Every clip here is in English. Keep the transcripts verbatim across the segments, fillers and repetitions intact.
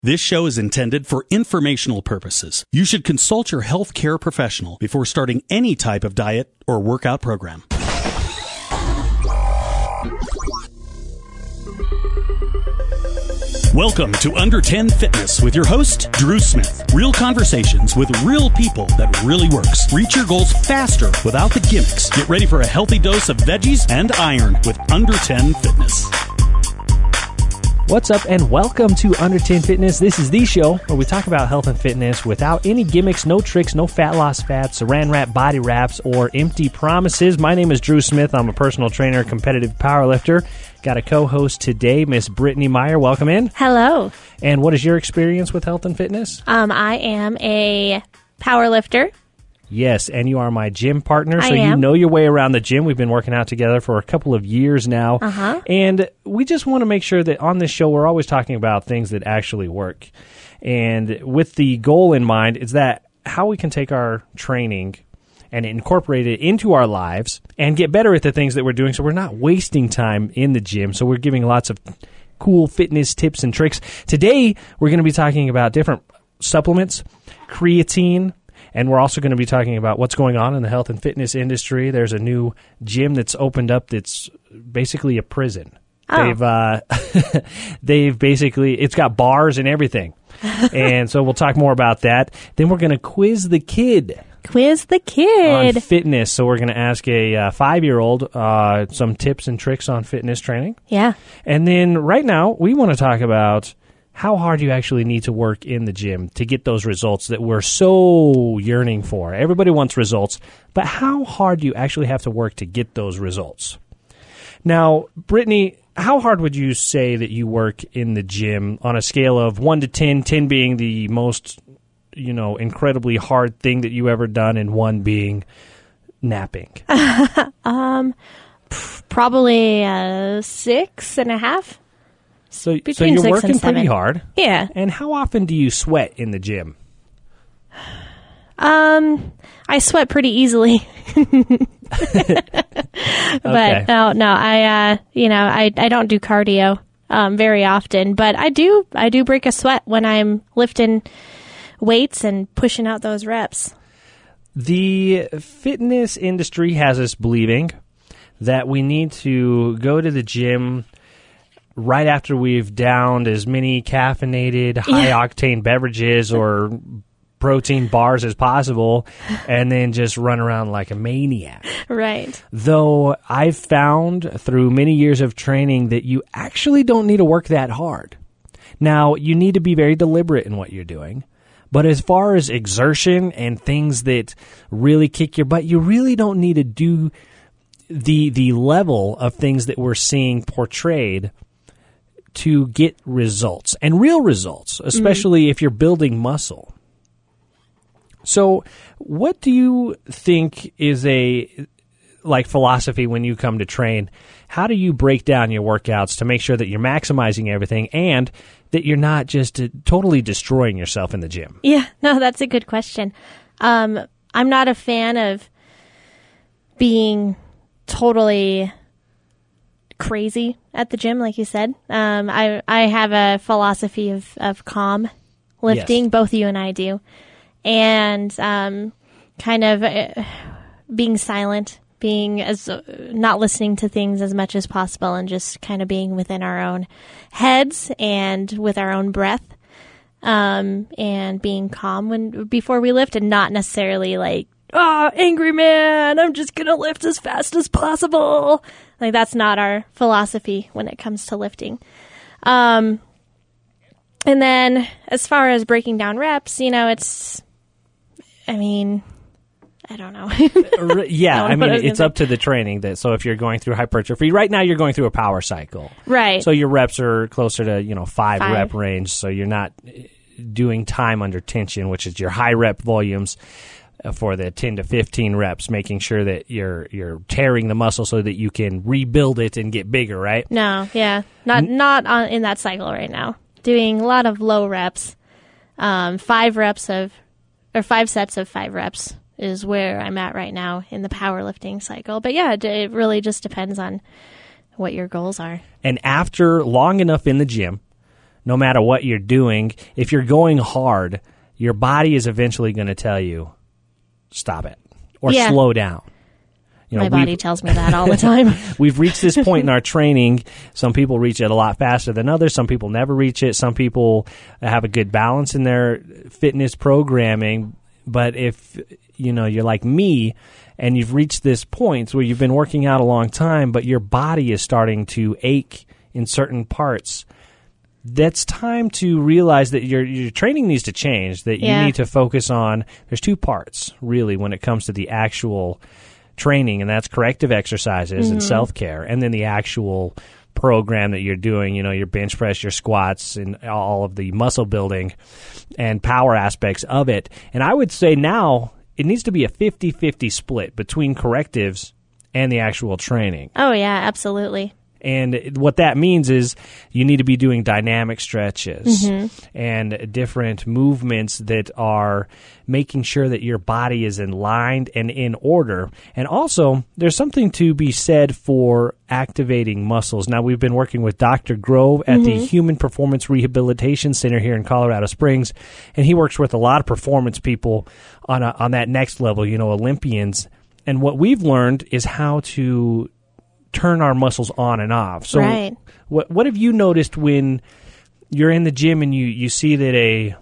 This show is intended for informational purposes. You should consult your health care professional before starting any type of diet or workout program. Welcome to Under ten Fitness with your host, Drew Smith. Real conversations with real people that really works. Reach your goals faster without the gimmicks. Get ready for a healthy dose of veggies and iron with Under ten Fitness. What's up, and welcome to Under ten Fitness. This is the show where we talk about health and fitness without any gimmicks, no tricks, no fat loss fads, saran wrap, body wraps, or empty promises. My name is Drew Smith. I'm a personal trainer, competitive powerlifter. Got a co-host today, Miss Brittany Meyer. Welcome in. Hello. And what is your experience with health and fitness? Um, I am a powerlifter. Yes, and you are my gym partner, I so am. you know your way around the gym. We've been working out together for a couple of years now, Uh-huh. and we just want to make sure that on this show we're always talking about things that actually work. And with the goal in mind is that how we can take our training and incorporate it into our lives and get better at the things that we're doing so we're not wasting time in the gym. So we're giving lots of cool fitness tips and tricks. Today, we're going to be talking about different supplements, creatine, and we're also going to be talking about what's going on in the health and fitness industry. There's a new gym that's opened up that's basically a prison. Oh. They've uh, they've basically, it's got bars and everything. And so we'll talk more about that. Then we're going to quiz the kid. Quiz the On kid. fitness. So we're going to ask a uh, five-year-old uh, some tips and tricks on fitness training. Yeah. And then right now, we want to talk about how hard you actually need to work in the gym to get those results that we're so yearning for. Everybody wants results, but how hard do you actually have to work to get those results? Now, Brittany, how hard would you say that you work in the gym on a scale of one to ten, ten being the most, you know, incredibly hard thing that you ever done, and one being napping? um, probably uh, six and a half. So, so Between you're six working and seven. pretty hard. Yeah. And how often do you sweat in the gym? Um, I sweat pretty easily. But no, no, I, uh, you know, I, I don't do cardio um, very often, but I do, I do break a sweat when I'm lifting weights and pushing out those reps. The fitness industry has us believing that we need to go to the gym right after we've downed as many caffeinated, high-octane beverages or protein bars as possible, and then just run around like a maniac. Right. Though I've found through many years of training that you actually don't need to work that hard. Now, you need to be very deliberate in what you're doing. But as far as exertion and things that really kick your butt, you really don't need to do the the level of things that we're seeing portrayed to get results, and real results, especially mm. if you're building muscle. So what do you think is a like philosophy when you come to train? How do you break down your workouts to make sure that you're maximizing everything and that you're not just uh, totally destroying yourself in the gym? Yeah, no, that's a good question. Um, I'm not a fan of being totally crazy at the gym, like you said. Um, I I have a philosophy of, of calm lifting. Yes. Both you and I do. And um, kind of uh, being silent, being as uh, not listening to things as much as possible, and just kind of being within our own heads and with our own breath, um, and being calm when before we lift, and not necessarily like, oh, angry man, I'm just gonna lift as fast as possible. Like, that's not our philosophy when it comes to lifting. Um, and then as far as breaking down reps, you know, it's, I mean, I don't know. Yeah, I, I mean, was it's gonna up to the training. That so if you're going through hypertrophy, right now you're going through a power cycle. Right. So your reps are closer to, you know, five, Five. rep range. So you're not doing time under tension, which is your high rep volumes for the ten to fifteen reps, making sure that you're you're tearing the muscle so that you can rebuild it and get bigger, right? No, yeah. Not not on, in that cycle right now. Doing a lot of low reps. Um, five reps of, or five sets of five reps is where I'm at right now in the powerlifting cycle. But yeah, it, it really just depends on what your goals are. And after long enough in the gym, no matter what you're doing, if you're going hard, your body is eventually going to tell you, stop it, or Yeah. slow down. You know, My body we've- tells me that all the time. We've reached this point in our training. Some people reach it a lot faster than others. Some people never reach it. Some people have a good balance in their fitness programming. But if, you know, you're like me and you've reached this point where you've been working out a long time, but your body is starting to ache in certain parts, that's time to realize that your your training needs to change, that Yeah. you need to focus on, there's two parts, really, when it comes to the actual training, and that's corrective exercises Mm-hmm. and self-care, and then the actual program that you're doing, you know, your bench press, your squats, and all of the muscle building and power aspects of it. And I would say now it needs to be a fifty-fifty split between correctives and the actual training. Oh, yeah, absolutely. And what that means is you need to be doing dynamic stretches and different movements that are making sure that your body is in line and in order. And also, there's something to be said for activating muscles. Now, we've been working with Doctor Grove at the Human Performance Rehabilitation Center here in Colorado Springs, and he works with a lot of performance people on a, on that next level, you know, Olympians. And what we've learned is how to turn our muscles on and off. So Right. what what have you noticed when you're in the gym and you, you see that a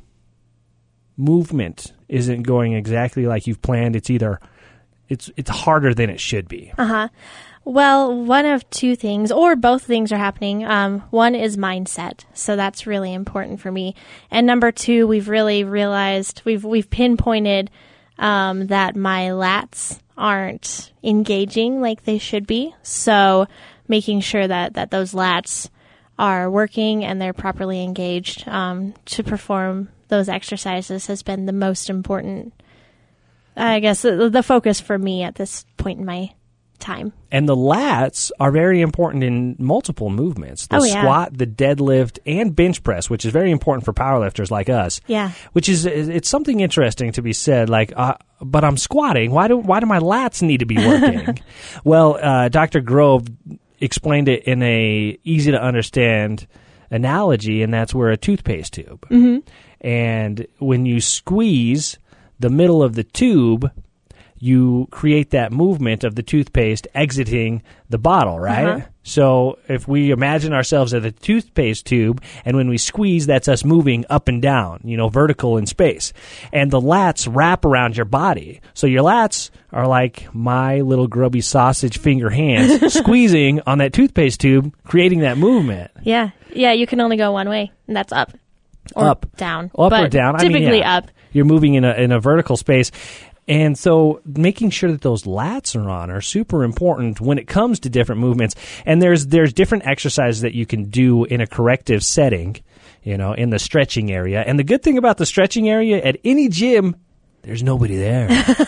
movement isn't going exactly like you've planned? It's either it's it's harder than it should be. Uh-huh. Well, one of two things, or both things are happening. Um, one is mindset, so that's really important for me. And number two, we've really realized, we've we've pinpointed um, that my lats aren't engaging like they should be. So making sure that, that those lats are working and they're properly engaged um, to perform those exercises has been the most important, I guess, the, the focus for me at this point in my time. And the lats are very important in multiple movements. The Oh, yeah. squat, the deadlift, and bench press, which is very important for powerlifters like us. Yeah. Which is, it's something interesting to be said, like, uh, but I'm squatting. Why do why do my lats need to be working? Well, uh, Doctor Grove explained it in a easy to understand analogy, and that's we're a toothpaste tube. Mm-hmm. And when you squeeze the middle of the tube, you create that movement of the toothpaste exiting the bottle, right? Uh-huh. So if we imagine ourselves as a toothpaste tube, and when we squeeze, that's us moving up and down, you know, vertical in space. And the lats wrap around your body. So your lats are like my little grubby sausage finger hands squeezing on that toothpaste tube, creating that movement. Yeah. Yeah, you can only go one way, and that's up. Or Up. down. Up but or down. I mean, Typically yeah. up. You're moving in a in a vertical space. And so making sure that those lats are on are super important when it comes to different movements. And there's there's different exercises that you can do in a corrective setting, you know, in the stretching area. And the good thing about the stretching area at any gym, there's nobody there.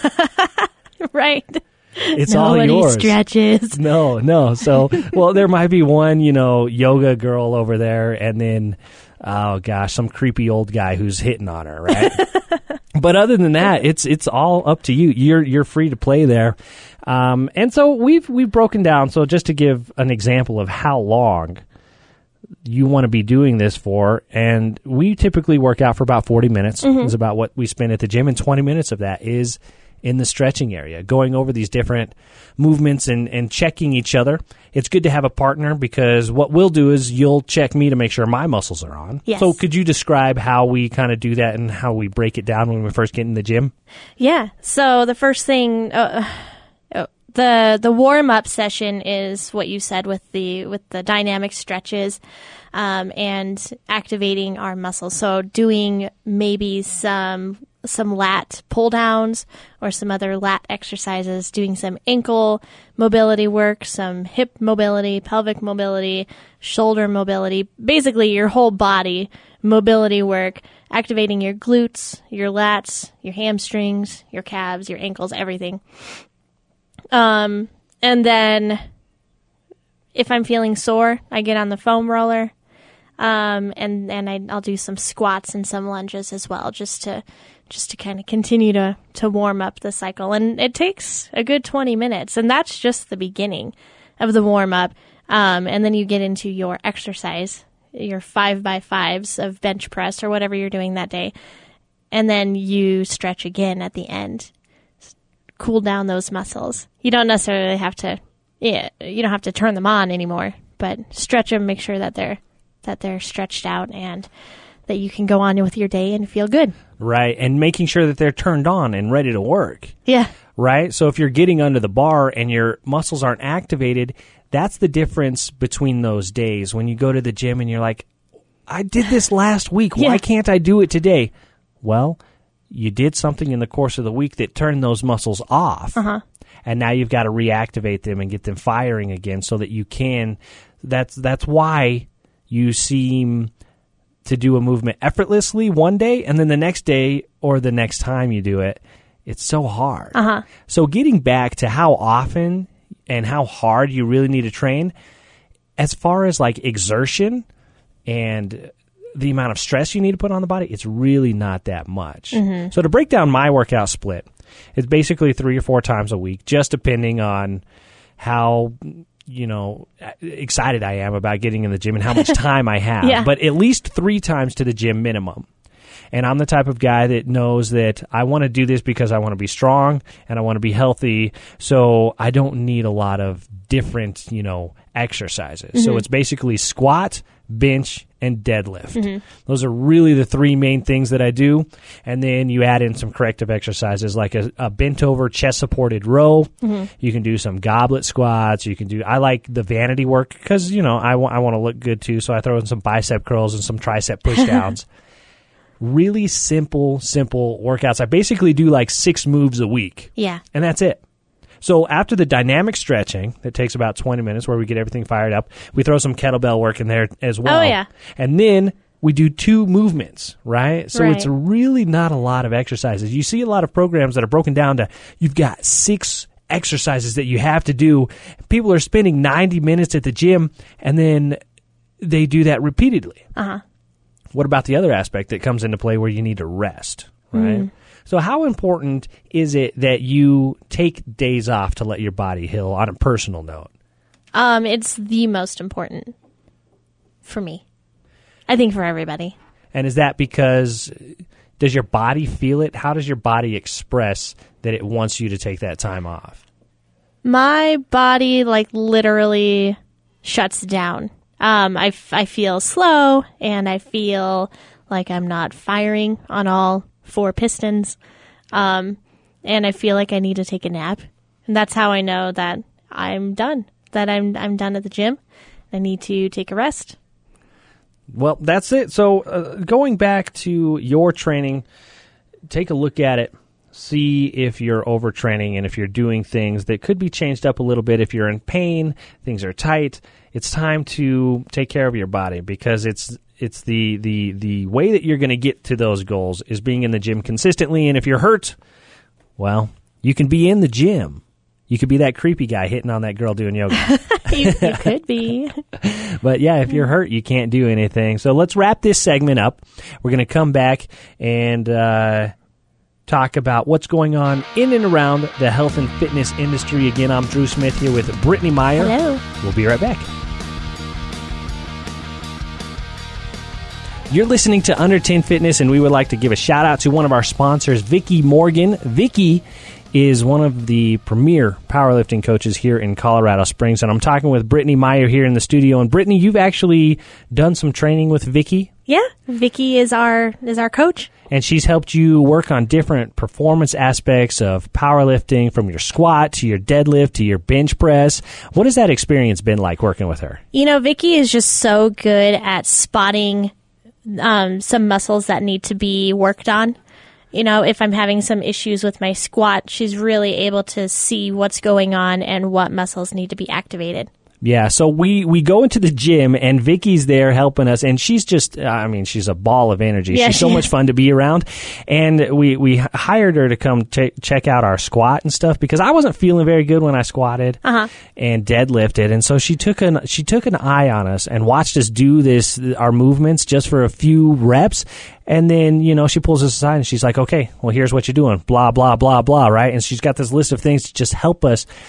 Right. It's all Nobody yours. stretches. No, no. So, well, there might be one, you know, yoga girl over there, and then, oh gosh, some creepy old guy who's hitting on her, right? But other than that, it's it's all up to you. You're you're free to play there. Um, and so we've we've broken down. So just to give an example of how long you want to be doing this for, and we typically work out for about forty minutes. Mm-hmm. Is about what we spend at the gym, and twenty minutes of that is in the stretching area, going over these different movements and, and checking each other. It's good to have a partner, because what we'll do is you'll check me to make sure my muscles are on. Yes. So could you describe how we kind of do that and how we break it down when we first get in the gym? Yeah. So the first thing, uh, uh, the the warm up session is what you said with the with the dynamic stretches, um, and activating our muscles. So doing maybe some some lat pull downs or some other lat exercises, doing some ankle mobility work, some hip mobility, pelvic mobility, shoulder mobility, basically your whole body mobility work, activating your glutes, your lats, your hamstrings, your calves, your ankles, everything. Um, and then if I'm feeling sore, I get on the foam roller. Um, and, and I, I'll do some squats and some lunges as well, just to, just to kind of continue to, to warm up the cycle. And it takes a good twenty minutes, and that's just the beginning of the warm up. Um, and then you get into your exercise, your five by fives of bench press or whatever you're doing that day. And then you stretch again at the end. Cool down those muscles. You don't necessarily have to, yeah, you don't have to turn them on anymore, but stretch them, make sure that they're, that they're stretched out and that you can go on with your day and feel good. Right. And making sure that they're turned on and ready to work. Yeah. Right. So if you're getting under the bar and your muscles aren't activated, that's the difference between those days when you go to the gym and you're like, I did this last week. Yeah. Why can't I do it today? Well, you did something in the course of the week that turned those muscles off. Uh-huh. And now you've got to reactivate them and get them firing again so that you can. That's that's why you seem to do a movement effortlessly one day, and then the next day or the next time you do it, it's so hard. Uh-huh. So getting back to how often and how hard you really need to train, as far as like exertion and the amount of stress you need to put on the body, it's really not that much. Mm-hmm. So to break down my workout split, it's basically three or four times a week, just depending on how, you know, excited I am about getting in the gym and how much time I have. Yeah. But at least three times to the gym minimum. And I'm the type of guy that knows that I want to do this because I want to be strong and I want to be healthy. So I don't need a lot of different, you know, exercises. Mm-hmm. So it's basically squat, bench, and deadlift. Mm-hmm. Those are really the three main things that I do. And then you add in some corrective exercises like a, a bent over chest supported row. Mm-hmm. You can do some goblet squats. You can do, I like the vanity work because, you know, I, w- I want to look good too. So I throw in some bicep curls and some tricep push downs. Really simple, simple workouts. I basically do like six moves a week. Yeah. And that's it. So after the dynamic stretching, that takes about twenty minutes where we get everything fired up, we throw some kettlebell work in there as well. Oh, yeah. And then we do two movements, right? So right. It's really not a lot of exercises. You see a lot of programs that are broken down to, you've got six exercises that you have to do. People are spending ninety minutes at the gym, and then they do that repeatedly. Uh-huh. What about the other aspect that comes into play where you need to rest, right? Mm. So how important is it that you take days off to let your body heal on a personal note? Um, it's the most important for me. I think for everybody. And is that because, does your body feel it? How does your body express that it wants you to take that time off? My body, like, literally shuts down. Um, I, f- I feel slow, and I feel like I'm not firing on all four pistons. Um, and I feel like I need to take a nap. And that's how I know that I'm done, that I'm I'm done at the gym. I need to take a rest. Well, that's it. So uh, going back to your training, take a look at it. See if you're overtraining and if you're doing things that could be changed up a little bit. If you're in pain, things are tight, it's time to take care of your body, because it's it's the the, the way that you're going to get to those goals is being in the gym consistently. And if you're hurt, well, you can be in the gym. You could be that creepy guy hitting on that girl doing yoga. you, you could be. But yeah, if you're hurt, you can't do anything. So let's wrap this segment up. We're going to come back and uh talk about what's going on in and around the health and fitness industry. Again, I'm Drew Smith here with Brittany Meyer. Hello. We'll be right back. You're listening to Under ten Fitness, and we would like to give a shout out to one of our sponsors, Vicki Morgan. Vicki is one of the premier powerlifting coaches here in Colorado Springs, and I'm talking with Brittany Meyer here in the studio. And Brittany, you've actually done some training with Vicki. Yeah, Vicki is our is our coach. And she's helped you work on different performance aspects of powerlifting, from your squat to your deadlift to your bench press. What has that experience been like working with her? You know, Vicki is just so good at spotting um, some muscles that need to be worked on. You know, if I'm having some issues with my squat, she's really able to see what's going on and what muscles need to be activated. Yeah, so we, we go into the gym, and Vicki's there helping us, and she's just, I mean, she's a ball of energy. Yeah, she's so she much is. fun to be around, and we, we hired her to come ch- check out our squat and stuff, because I wasn't feeling very good when I squatted Uh-huh. and deadlifted, and so she took an she took an eye on us and watched us do this, our movements, just for a few reps, and then, you know, she pulls us aside, and she's like, okay, well, here's what you're doing, blah, blah, blah, blah, right? And she's got this list of things to just help us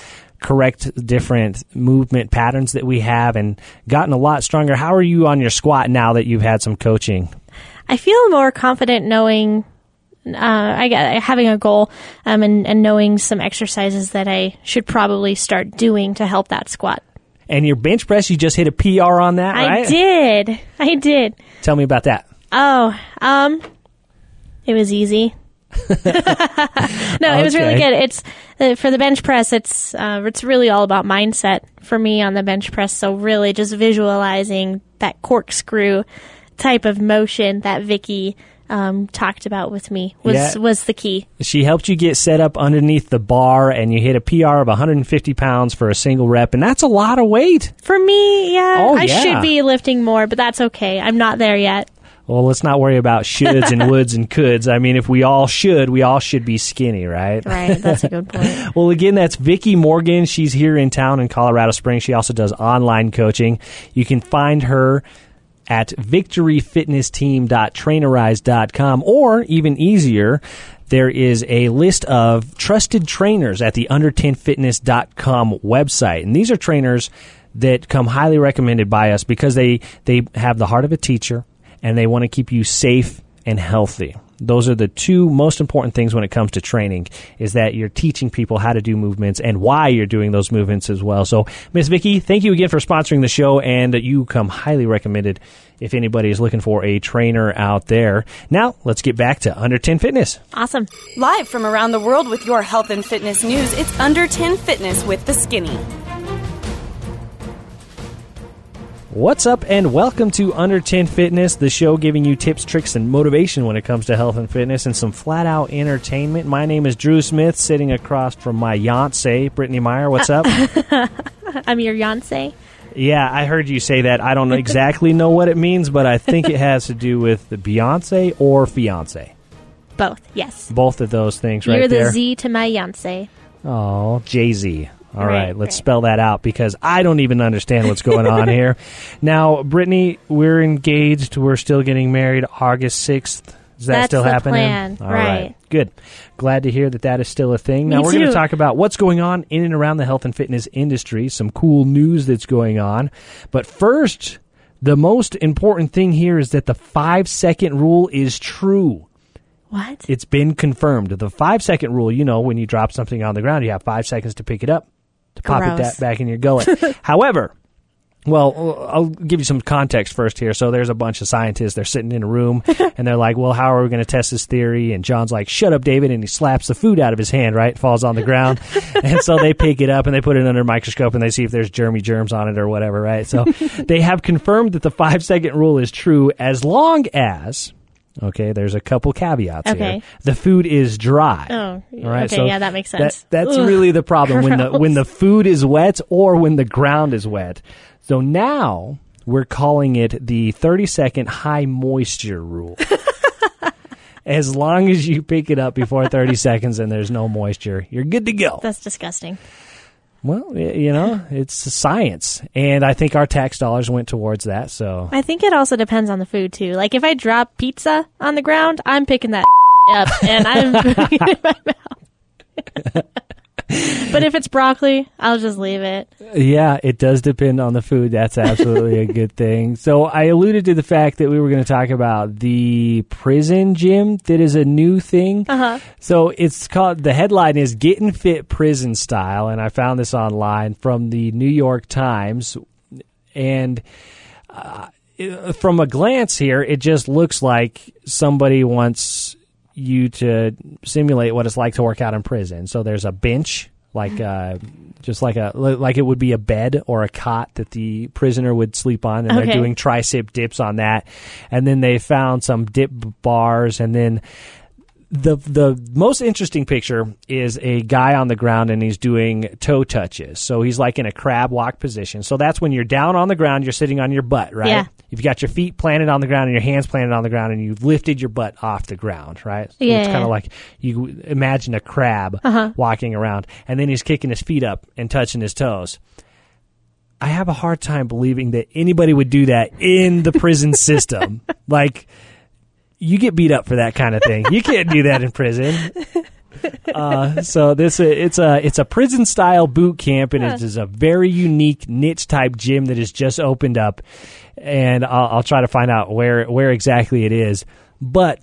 correct different movement patterns that we have and gotten a lot stronger. How are you on your squat now that you've had some coaching? I feel more confident knowing, uh, I got having a goal, um, and, and knowing some exercises that I should probably start doing to help that squat. And your bench press, you just hit a P R on that, right? I did. I did. Tell me about that. Oh, um, it was easy. no, it was really Okay. good. It's uh, for the bench press. It's uh, it's really all about mindset for me on the bench press. So really, just visualizing that corkscrew type of motion that Vicky um, talked about with me was Yeah. was the key. She helped you get set up underneath the bar, and you hit a P R of one hundred fifty pounds for a single rep, and that's a lot of weight. For me, yeah, Oh, I yeah. should be lifting more, but that's okay. I'm not there yet. Well, let's not worry about shoulds and woulds and coulds. I mean, if we all should, we all should be skinny, right? Right, that's a good point. Well, again, that's Vicky Morgan. She's here in town in Colorado Springs. She also does online coaching. You can find her at victory fitness team dot trainerize dot com, or even easier, there is a list of trusted trainers at the under ten fitness dot com website. And these are trainers that come highly recommended by us because they, they have the heart of a teacher, and they want to keep you safe and healthy. Those are the two most important things when it comes to training, is that you're teaching people how to do movements and why you're doing those movements as well. So, Miss Vicky, thank you again for sponsoring the show, and you come highly recommended if anybody is looking for a trainer out there. Now, let's get back to Under ten Fitness. Awesome. Live from around the world with your health and fitness news, it's Under ten Fitness with The Skinny. What's up, and welcome to Under ten Fitness, the show giving you tips, tricks, and motivation when it comes to health and fitness and some flat-out entertainment. My name is Drew Smith, sitting across from my Yonsei, Brittany Meyer. What's up? I'm your Yonsei. Yeah, I heard you say that. I don't exactly know what it means, but I think it has to do with the Beyonce or fiance. Both, yes. Both of those things right You're the there. Z to my Yonsei. Oh, Jay-Z. All right, Right, let's right. spell that out because I don't even understand what's going on here. Now, Brittany, we're engaged. We're still getting married August sixth. Is that That's still the happening? plan, All right. Good. Glad to hear that that is still a thing. Me Now, we're going to too. talk about what's going on in and around the health and fitness industry, some cool news that's going on. But first, the most important thing here is that the five-second rule is true. What? It's been confirmed. The five-second rule, you know, when you drop something on the ground, you have five seconds to pick it up, to pop it Gross. that back in your gullet. However, well, I'll give you some context first here. So there's a bunch of scientists. They're sitting in a room, and they're like, well, how are we going to test this theory? And John's like, shut up, David, and he slaps the food out of his hand, right? It falls on the ground. And so they pick it up, and they put it under a microscope, and they see if there's germy germs on it or whatever, right? So they have confirmed that the five-second rule is true as long as... Okay, there's a couple caveats Okay. here. The food is dry. Oh, All right, okay, so yeah, that makes sense. That, that's Ugh, really the problem when the gross. when the food is wet or when the ground is wet. So now we're calling it the thirty second high moisture rule. As long as you pick it up before thirty seconds and there's no moisture, you're good to go. That's disgusting. Well, y- you know, it's science, and I think our tax dollars went towards that. So I think it also depends on the food, too. Like, if I drop pizza on the ground, I'm picking that up, and I'm putting it in my mouth. But if it's broccoli, I'll just leave it. yeah, it does depend on the food. That's absolutely a good thing. So I alluded to the fact that we were going to talk about the prison gym that is a new thing. Uh-huh. So it's called, the headline is Getting Fit Prison Style, and I found this online from the New York Times. And uh, it- from a glance here, it just looks like somebody wants you to simulate what it's like to work out in prison. So there's a bench, like uh, just like a like it would be a bed or a cot that the prisoner would sleep on, and Okay. they're doing tricep dips on that. And then they found some dip bars, and then the the most interesting picture is a guy on the ground, and he's doing toe touches. So he's like in a crab walk position. So that's when you're down on the ground, you're sitting on your butt, right? Yeah. You've got your feet planted on the ground and your hands planted on the ground, and you've lifted your butt off the ground, right? So Yeah. it's kind of like you imagine a crab Uh-huh. walking around, and then he's kicking his feet up and touching his toes. I have a hard time believing that anybody would do that in the prison system. Like, you get beat up for that kind of thing. You can't do that in prison. uh, so this it's a it's a prison style boot camp, and Huh. it is a very unique niche type gym that has just opened up. And I'll, I'll try to find out where where exactly it is. But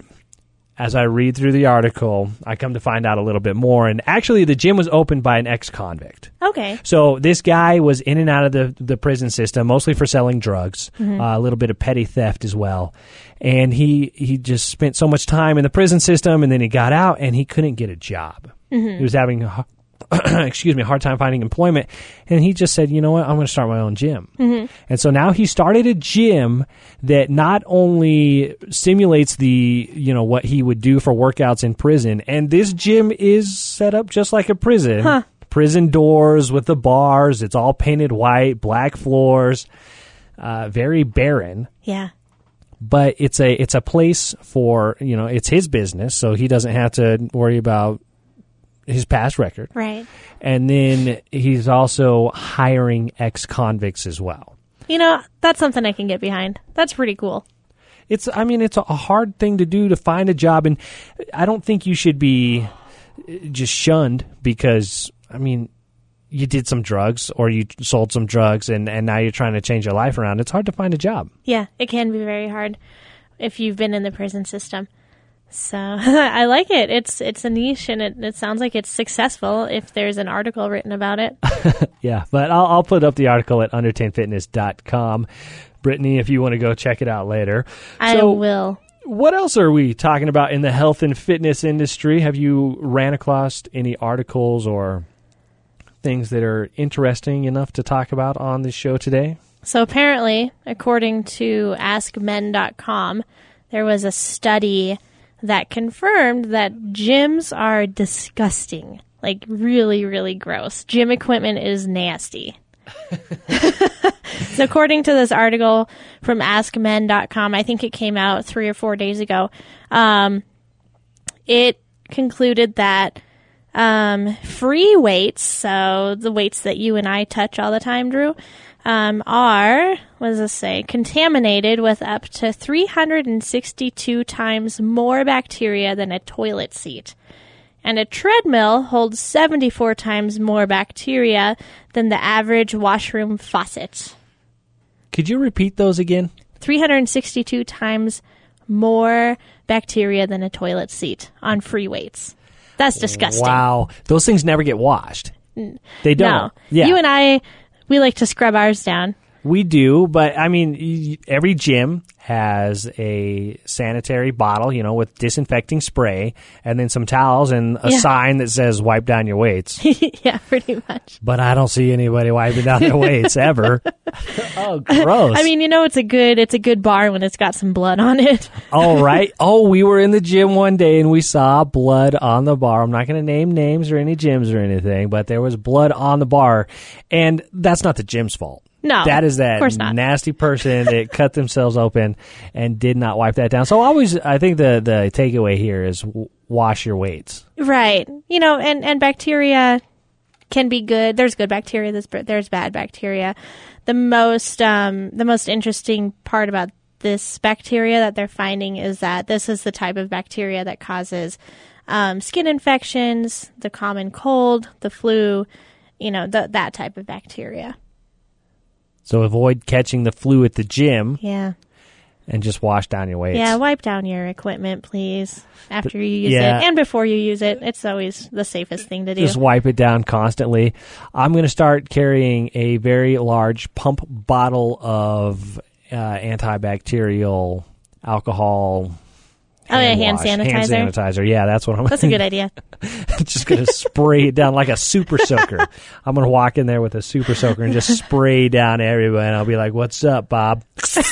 as I read through the article, I come to find out a little bit more. And actually, the gym was opened by an ex-convict. Okay. So this guy was in and out of the, the prison system, mostly for selling drugs, Mm-hmm. uh, a little bit of petty theft as well. And he, he just spent so much time in the prison system, and then he got out, and he couldn't get a job. Mm-hmm. He was having a, excuse me, a hard time finding employment. And he just said, you know what, I'm going to start my own gym. Mm-hmm. And so now he started a gym that not only simulates the, you know, what he would do for workouts in prison, and this gym is set up just like a prison. Huh. Prison doors with the bars. It's all painted white, black floors, uh, very barren. Yeah. But it's a it's a place for, you know, it's his business, so he doesn't have to worry about his past record. Right. And then he's also hiring ex-convicts as well. You know, that's something I can get behind. That's pretty cool. It's, I mean, it's a hard thing to do to find a job, and I don't think you should be just shunned because, I mean, you did some drugs or you sold some drugs and, and now you're trying to change your life around. It's hard to find a job. Yeah, it can be very hard if you've been in the prison system. So I like it. It's it's a niche, and it, it sounds like it's successful if there's an article written about it. Yeah, but I'll, I'll put up the article at under ten fitness dot com. Brittany, if you want to go check it out later. I So, will. what else are we talking about in the health and fitness industry? Have you ran across any articles or things that are interesting enough to talk about on this show today? So apparently, according to ask men dot com, there was a study that confirmed that gyms are disgusting. Like, really, really gross. Gym equipment is nasty. So according to this article from ask men dot com, I think it came out three or four days ago, um, it concluded that um, free weights, so the weights that you and I touch all the time, Drew, um, are, what does this say, contaminated with up to three hundred sixty-two times more bacteria than a toilet seat. And a treadmill holds seventy-four times more bacteria than the average washroom faucet. Could you repeat those again? three hundred sixty-two times more bacteria than a toilet seat on free weights. That's disgusting. Wow. Those things never get washed. They don't. No. Yeah. You and I, we like to scrub ours down. We do, but I mean, y- every gym has a sanitary bottle, you know, with disinfecting spray, and then some towels and a Yeah. sign that says "wipe down your weights." Yeah, pretty much. But I don't see anybody wiping down their weights ever. Oh, gross! I mean, you know, it's a good, it's a good bar when it's got some blood on it. all right. Oh, we were in the gym one day and we saw blood on the bar. I'm not going to name names or any gyms or anything, but there was blood on the bar, and that's not the gym's fault. No, That is of that course not. nasty person that cut themselves open and did not wipe that down. So always, I think the, the takeaway here is w- wash your weights. Right. You know, and, and bacteria can be good. There's good bacteria. There's, there's bad bacteria. The most, um, the most interesting part about this bacteria that they're finding is that this is the type of bacteria that causes um, skin infections, the common cold, the flu, you know, the, that type of bacteria. So avoid catching the flu at the gym Yeah. and just wash down your weights. Yeah, wipe down your equipment, please, after you use yeah. it. And before you use it. It's always the safest thing to do. Just wipe it down constantly. I'm going to start carrying a very large pump bottle of uh, antibacterial alcohol. Oh, yeah, hand wash. sanitizer. Hand sanitizer. Yeah, that's what I'm. That's a good idea. Just going to spray it down like a super soaker. I'm going to walk in there with a super soaker and just spray down everywhere. And I'll be like, "What's up, Bob?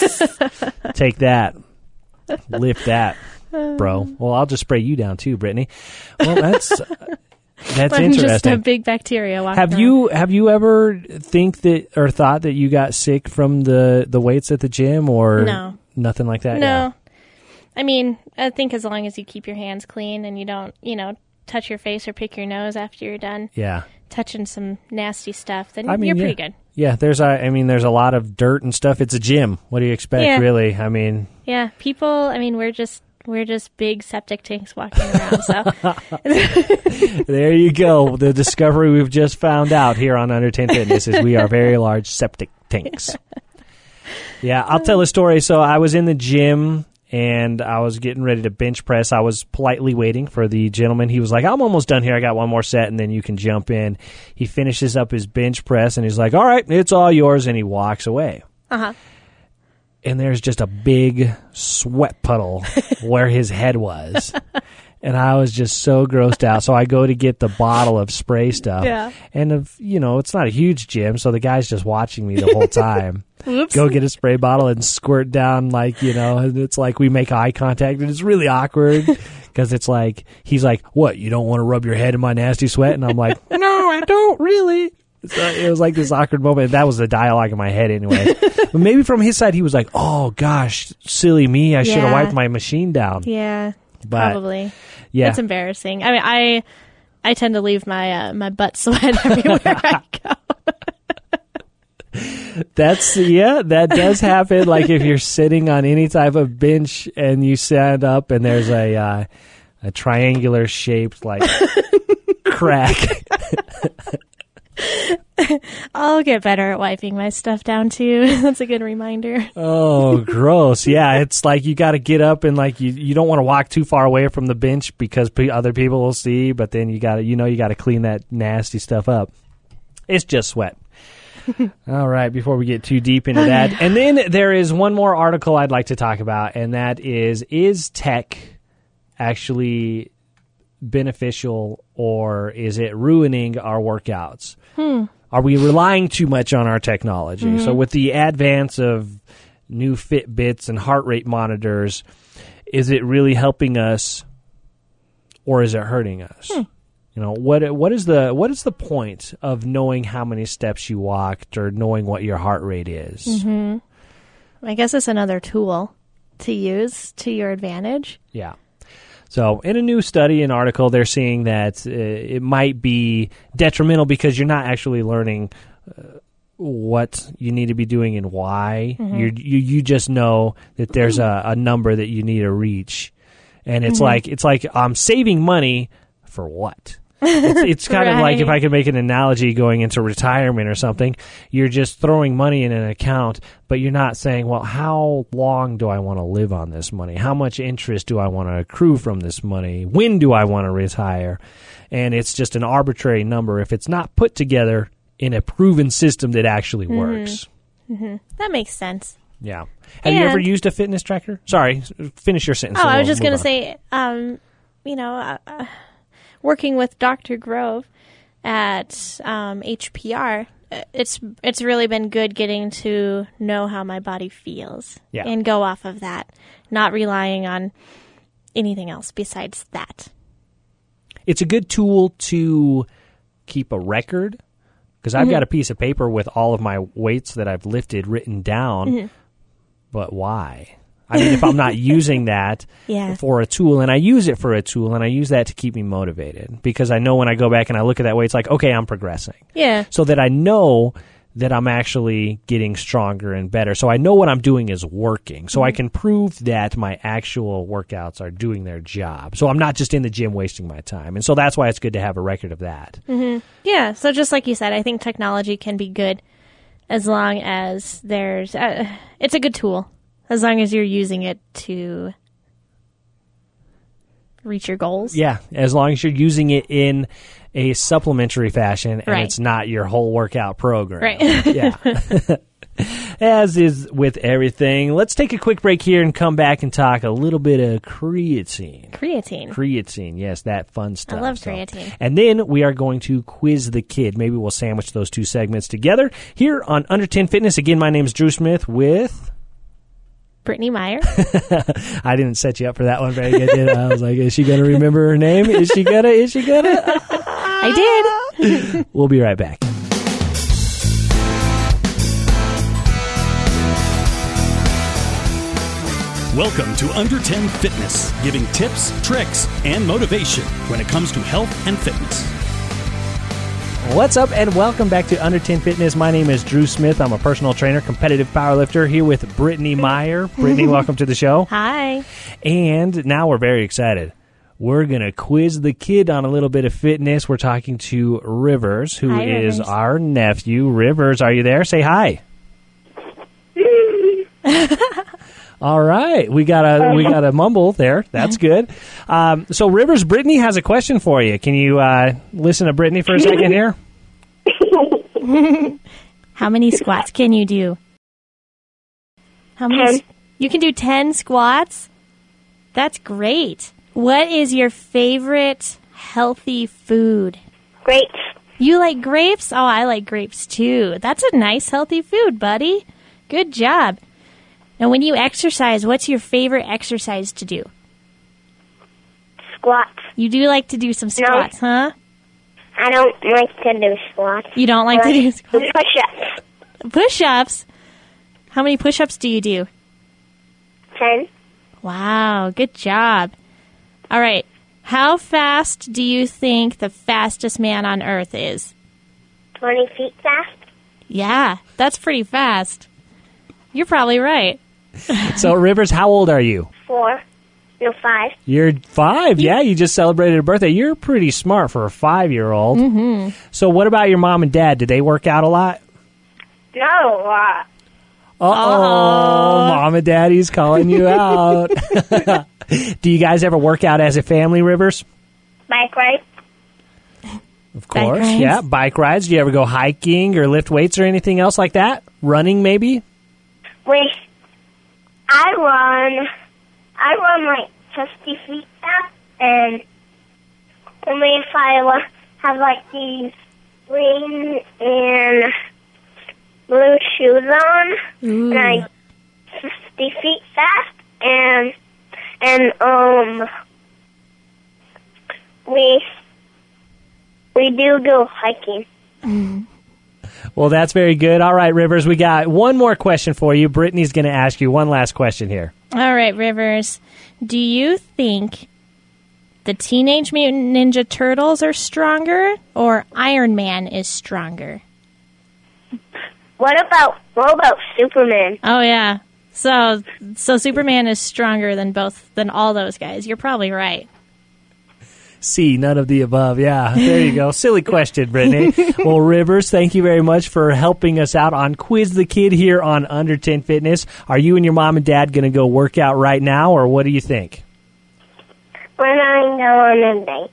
Take that. Lift that, bro." Well, I'll just spray you down too, Brittany. Well, that's that's I'm interesting. just a big bacteria walking Have around. you have you ever think that or thought that you got sick from the, the weights at the gym or No. nothing like that? No. I mean, I think as long as you keep your hands clean and you don't, you know, touch your face or pick your nose after you're done Yeah. touching some nasty stuff, then I mean, you're yeah. pretty good. Yeah, there's a, I mean there's a lot of dirt and stuff. It's a gym. What do you expect, Yeah. really? I mean, Yeah, people, I mean, we're just We're just big septic tanks walking around. So there you go. The discovery we've just found out here on Under ten Fitness is we are very large septic tanks. Yeah, I'll tell a story. So I was in the gym and I was getting ready to bench press. I was politely waiting for the gentleman. He was like, I'm almost done here. I got one more set, and then you can jump in. He finishes up his bench press, and he's like, all right, it's all yours, and he walks away. Uh-huh. And there's just a big sweat puddle where his head was. And I was just so grossed out. So I go to get the bottle of spray stuff. Yeah. And, if, you know, it's not a huge gym, so the guy's just watching me the whole time. Oops. Go get a spray bottle and squirt down, like, you know, and it's like we make eye contact. And it's really awkward because it's like, he's like, what, you don't want to rub your head in my nasty sweat? And I'm like, no, I don't really. So it was like this awkward moment. That was the dialogue in my head anyway. But maybe from his side, he was like, oh, gosh, silly me. I should have Yeah. wiped my machine down. Yeah, But, probably. Yeah. It's embarrassing. I mean, I I tend to leave my uh, my butt sweat everywhere I go. That's, yeah, that does happen. Like if you're sitting on any type of bench and you stand up and there's a, uh, a triangular shaped, like, crack. I'll get better at wiping my stuff down too. That's a good reminder. Oh, gross. Yeah, it's like you got to get up and like you, you don't want to walk too far away from the bench because pe- other people will see, but then you got to, you know, you got to clean that nasty stuff up. It's just sweat. All right, before we get too deep into that. And then there is one more article I'd like to talk about, and that is, is tech actually beneficial or is it ruining our workouts? Hmm. Are we relying too much on our technology? Mm-hmm. So with the advance of new Fitbits and heart rate monitors, is it really helping us or is it hurting us? Hmm. You know, what what is the what is the point of knowing how many steps you walked or knowing what your heart rate is? Mm-hmm. I guess it's another tool to use to your advantage. Yeah. So in a new study, an article, they're seeing that uh, it might be detrimental because you're not actually learning uh, what you need to be doing and why. Mm-hmm. You're, you you just know that there's a, a number that you need to reach, and it's mm-hmm. like it's like I'm saving money for what? It's, it's kind right. of like if I could make an analogy going into retirement or something, you're just throwing money in an account, but you're not saying, well, how long do I want to live on this money? How much interest do I want to accrue from this money? When do I want to retire? And it's just an arbitrary number if it's not put together in a proven system that actually mm-hmm. works. Mm-hmm. That makes sense. Yeah. Have and, you ever used a fitness tracker? Sorry, finish your sentence. Oh, I was we'll just going to on. say, um, you know, uh, working with Doctor Grove at um, H P R, it's it's really been good getting to know how my body feels yeah. and go off of that, not relying on anything else besides that. It's a good tool to keep a record because I've mm-hmm. got a piece of paper with all of my weights that I've lifted written down, mm-hmm. but why? I mean, if I'm not using that yeah. for a tool, and I use it for a tool, and I use that to keep me motivated because I know when I go back and I look at that weight, it's like, okay, I'm progressing. Yeah. So that I know that I'm actually getting stronger and better. So I know what I'm doing is working. So mm-hmm. I can prove that my actual workouts are doing their job. So I'm not just in the gym wasting my time. And so that's why it's good to have a record of that. Mm-hmm. Yeah. So just like you said, I think technology can be good as long as there's, uh, it's a good tool. As long as you're using it to reach your goals. Yeah, as long as you're using it in a supplementary fashion and right. it's not your whole workout program. Right. Yeah. As is with everything. Let's take a quick break here and come back and talk a little bit of creatine. Creatine. Creatine, yes, that fun stuff. I love so. creatine. And then we are going to quiz the kid. Maybe we'll sandwich those two segments together here on Under ten Fitness. Again, my name is Drew Smith with... Brittany Meyer. I didn't set you up for that one very good, did I? I was like, is she going to remember her name? Is she going to? Is she going to? I did. We'll be right back. Welcome to Under ten Fitness, giving tips, tricks, and motivation when it comes to health and fitness. What's up, and welcome back to Under ten Fitness. My name is Drew Smith. I'm a personal trainer, competitive powerlifter, here with Brittany Meyer. Brittany, welcome to the show. Hi. And now we're very excited. We're going to quiz the kid on a little bit of fitness. We're talking to Rivers, who Hi, is Rivers. our nephew. Rivers, are you there? Say hi. All right, we got a we got a mumble there. That's good. Um, so, Rivers, Brittany has a question for you. Can you uh, listen to Brittany for a second here? How many squats can you do? How many? Ten. You can do ten squats? That's great. What is your favorite healthy food? Grapes. You like grapes? Oh, I like grapes too. That's a nice healthy food, buddy. Good job. Now, when you exercise, what's your favorite exercise to do? Squats. You do like to do some squats, huh? I don't like to do squats. You don't like to do squats? Push-ups. Push-ups? How many push-ups do you do? Ten. Wow, good job. All right. How fast do you think the fastest man on Earth is? Twenty feet fast. Yeah, that's pretty fast. You're probably right. So, Rivers, how old are you? Four. No, five. You're five. Yeah, you just celebrated a birthday. You're pretty smart for a five-year-old. Mm-hmm. So, what about your mom and dad? Did they work out a lot? No. Uh, Uh-oh, Uh-oh. Mom and Daddy's calling you out. Do you guys ever work out as a family, Rivers? bike ride. Of course, rides? yeah. Bike rides. Do you ever go hiking or lift weights or anything else like that? Running, maybe? Wait. I run. I run like fifty feet fast, and only if I uh, have like these green and blue shoes on, Ooh. and I fifty feet fast, and and um we we do go hiking. Well, that's very good. All right, Rivers, we got one more question for you. Brittany's going to ask you one last question here. All right, Rivers. Do you think the Teenage Mutant Ninja Turtles are stronger or Iron Man is stronger? What about what about Superman? Oh, yeah. So so Superman is stronger than both than all those guys. You're probably right. C, none of the above. Yeah, there you go. Silly question, Brittany. Well, Rivers, thank you very much for helping us out on Quiz the Kid here on Under ten Fitness. Are you and your mom and dad going to go work out right now, or what do you think? When I go on a date.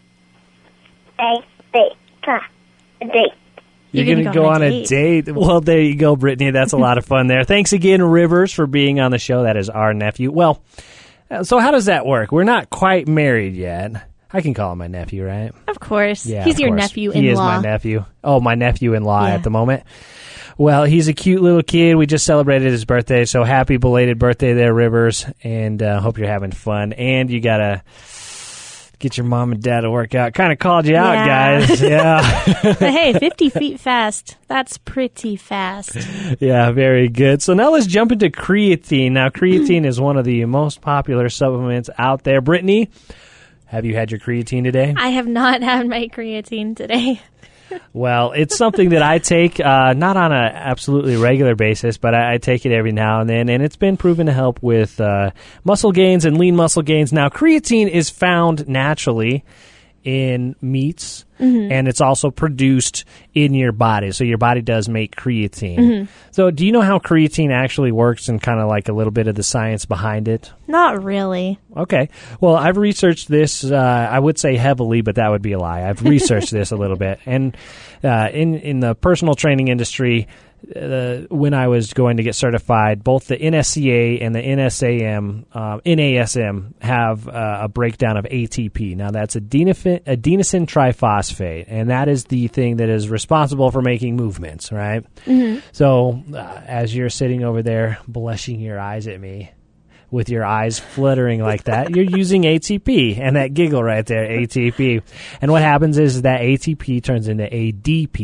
Date, date, ah, a date. You're, You're going gonna to go go on on a a date. Well, there you go, Brittany. That's a lot of fun there. Thanks again, Rivers, for being on the show. That is our nephew. Well, uh, so how does that work? We're not quite married yet. I can call him my nephew, right? Of course. Yeah, He's of your course. nephew-in-law. He is my nephew. Oh, my nephew-in-law Yeah. at the moment. Well, he's a cute little kid. We just celebrated his birthday, so happy belated birthday there, Rivers, and uh, hope you're having fun. And you got to get your mom and dad to work out. Kind of called you out, Yeah. guys. Yeah. But hey, fifty feet fast. That's pretty fast. Yeah, very good. So now let's jump into creatine. Now, creatine is one of the most popular supplements out there. Brittany, have you had your creatine today? I have not had my creatine today. Well, it's something that I take, uh, not on an absolutely regular basis, but I, I take it every now and then, and it's been proven to help with uh, muscle gains and lean muscle gains. Now, creatine is found naturally in meats, mm-hmm. and it's also produced in your body. So your body does make creatine. Mm-hmm. So do you know how creatine actually works and kind of like a little bit of the science behind it? Not really. Okay. Well, I've researched this, uh, I would say heavily, but that would be a lie. I've researched this a little bit. And uh, in, in the personal training industry, uh, when I was going to get certified, both the N S C A and the N S A M, uh, N A S M have uh, a breakdown of A T P. Now, that's adenosine, adenosine triphosphate, and that is the thing that is responsible for making movements, right? Mm-hmm. So uh, as you're sitting over there blushing your eyes at me, with your eyes fluttering like that, you're using A T P, and that giggle right there, A T P. And what happens is that A T P turns into A D P.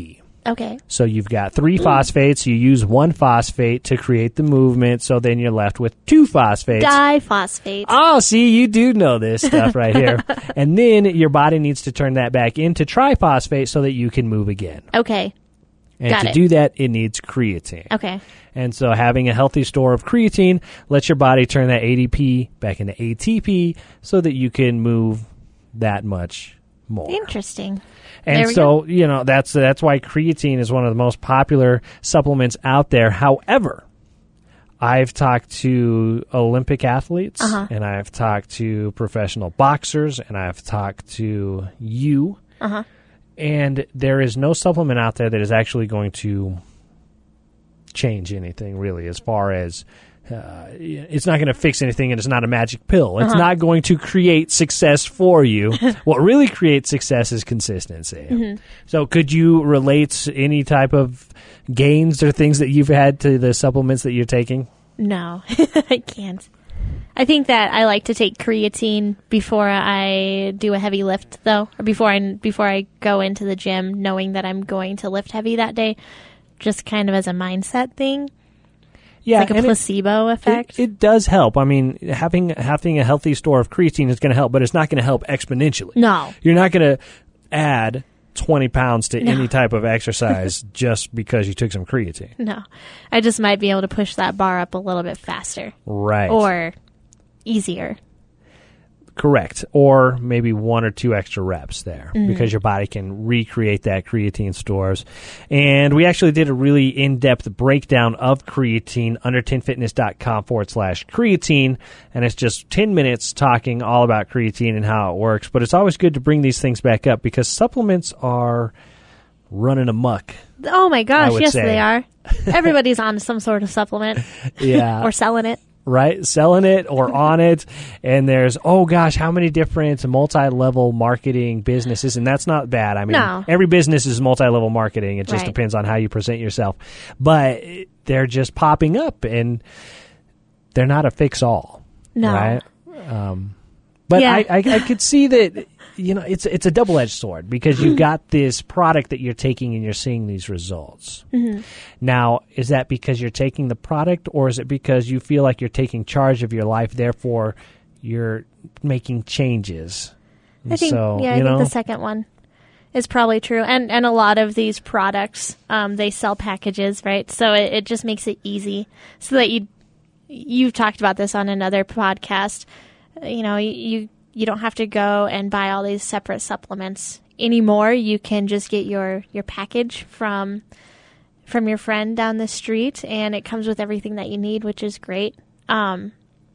Okay. So you've got three phosphates. You use one phosphate to create the movement, so then you're left with two phosphates. Diphosphate. Oh, see, you do know this stuff right here. And then your body needs to turn that back into triphosphate so that you can move again. Okay. And Got to it. do that, it needs creatine. Okay. And so having a healthy store of creatine lets your body turn that A D P back into A T P so that you can move that much more. Interesting. And There we so, you know, that's that's why creatine is one of the most popular supplements out there. However, I've talked to Olympic athletes, Uh-huh. and I've talked to professional boxers, and I've talked to you, Uh-huh. and there is no supplement out there that is actually going to change anything, really, as far as uh, it's not going to fix anything, and it's not a magic pill. It's Uh-huh. not going to create success for you. What really creates success is consistency. Mm-hmm. So could you relate any type of gains or things that you've had to the supplements that you're taking? No, I can't. I think that I like to take creatine before I do a heavy lift, though, or before I before I go into the gym, knowing that I'm going to lift heavy that day, just kind of as a mindset thing. Yeah, It's like a and it- placebo effect. It, it does help. I mean, having having a healthy store of creatine is going to help, but it's not going to help exponentially. No. You're not going to add twenty pounds to any type of exercise just because you took some creatine. No, I just might be able to push that bar up a little bit faster Right. or easier. Correct. Or maybe one or two extra reps there Mm-hmm. because your body can recreate that creatine stores. And we actually did a really in-depth breakdown of creatine, under ten fitness dot com forward slash creatine. And it's just ten minutes talking all about creatine and how it works. But it's always good to bring these things back up because supplements are running amok. Oh my I gosh, would yes say. they are. Everybody's on some sort of supplement Yeah. or selling it. Right? Selling it or on it. And there's, oh gosh, how many different multi-level marketing businesses. And that's not bad. I mean, No. every business is multi-level marketing. It just Right. depends on how you present yourself. But they're just popping up and they're not a fix-all. No. Right? Um, but Yeah. I, I, I could see that, you know, it's it's a double-edged sword because you've got this product that you're taking and you're seeing these results. Mm-hmm. Now, is that because you're taking the product, or is it because you feel like you're taking charge of your life, therefore you're making changes? I think, so, yeah, I you think know, the second one is probably true. And and a lot of these products, um, they sell packages, right? So it, it just makes it easy so that you, you've talked about this on another podcast. You know, you you don't have to go and buy all these separate supplements anymore. You can just get your, your package from from your friend down the street, and it comes with everything that you need, which is great. Um,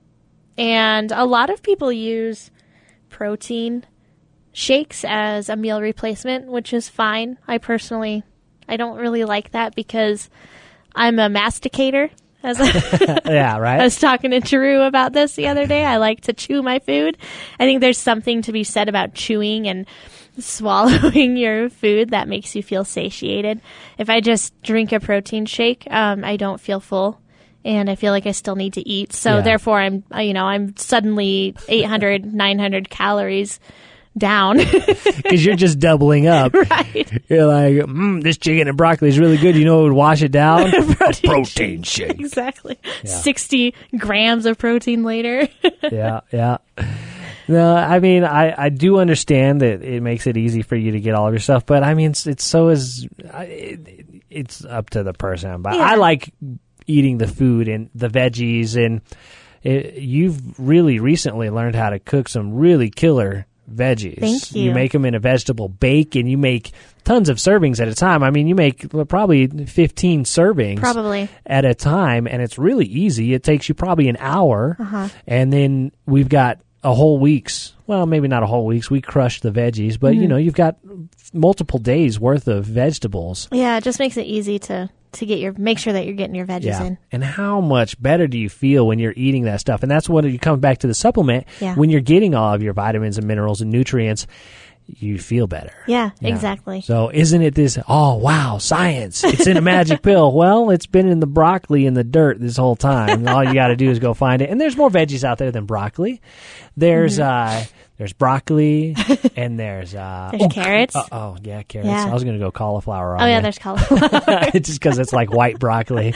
and a lot of people use protein shakes as a meal replacement, which is fine. I personally, I don't really like that because I'm a masticator. As I, yeah, I right? was talking to Drew about this the other day. I like to chew my food. I think there's something to be said about chewing and swallowing your food that makes you feel satiated. If I just drink a protein shake, um, I don't feel full. And I feel like I still need to eat. So Yeah. therefore, I'm, uh, you know, I'm suddenly eight hundred, nine hundred calories down. Because you're just doubling up. Right. You're like, mm, this chicken and broccoli is really good. You know what would wash it down? Protein a protein shake. Exactly. sixty grams of protein later. yeah, yeah. No, I mean, I, I do understand that it makes it easy for you to get all of your stuff, but I mean, it's, it's so is it, it's up to the person. But Yeah. I like eating the food and the veggies, and it, you've really recently learned how to cook some really killer veggies. Thank you. You make them in a vegetable bake, and you make tons of servings at a time. I mean, you make probably fifteen servings Probably. at a time, and it's really easy. It takes you probably an hour, Uh-huh. and then we've got a whole week's, well, maybe not a whole week's, we crushed the veggies, but, Mm-hmm. you know, you've got multiple days worth of vegetables. Yeah, it just makes it easy to, to get your, make sure that you're getting your veggies in. And how much better do you feel when you're eating that stuff? And that's when you come back to the supplement. Yeah. When you're getting all of your vitamins and minerals and nutrients, you feel better. Yeah, Yeah. exactly. So isn't it this, oh, wow, science, it's in a magic pill. Well, it's been in the broccoli in the dirt this whole time. All you got to do is go find it. And there's more veggies out there than broccoli. There's, Mm-hmm. uh, There's broccoli, and there's uh, There's carrots. Oh, oh, yeah, carrots. Yeah. I was going to go cauliflower on Oh, yeah, there. there's cauliflower. Just because it's like white broccoli.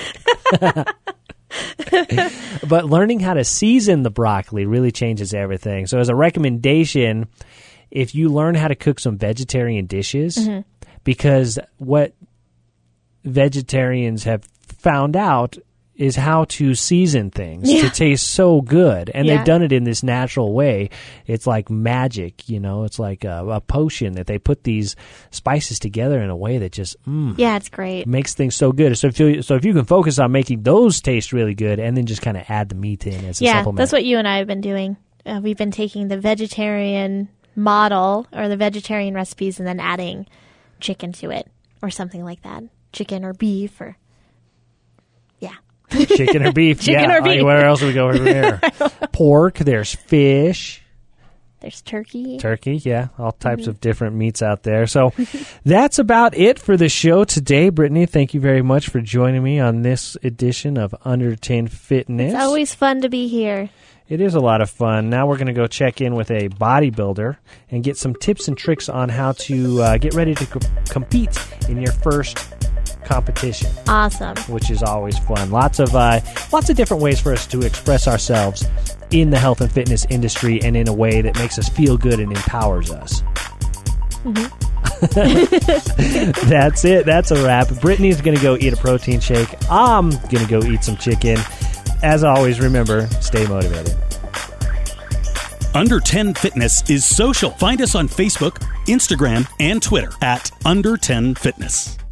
But learning how to season the broccoli really changes everything. So as a recommendation, if you learn how to cook some vegetarian dishes, mm-hmm. because what vegetarians have found out is how to season things yeah. to taste so good. And yeah. they've done it in this natural way. It's like magic, you know, it's like a, a potion that they put these spices together in a way that just, mm, yeah, it's great. makes things so good. So if you, so if you can focus on making those taste really good and then just kind of add the meat in as a yeah, supplement. that's what you and I have been doing. Uh, we've been taking the vegetarian model or the vegetarian recipes and then adding chicken to it or something like that. Chicken or beef or, yeah. Chicken or beef. Chicken yeah. or beef. Where else do we go over there? Pork. There's fish. There's turkey. Turkey, yeah. All types mm-hmm. of different meats out there. So that's about it for the show today. Brittany, thank you very much for joining me on this edition of Under ten Fitness. It's always fun to be here. It is a lot of fun. Now we're going to go check in with a bodybuilder and get some tips and tricks on how to uh, get ready to co- compete in your first competition. Awesome. Which is always fun. Lots of uh, lots of different ways for us to express ourselves in the health and fitness industry and in a way that makes us feel good and empowers us. Mm-hmm. That's it. That's a wrap. Brittany's going to go eat a protein shake. I'm going to go eat some chicken. As always, remember, stay motivated. Under ten Fitness is social. Find us on Facebook, Instagram, and Twitter at Under ten Fitness.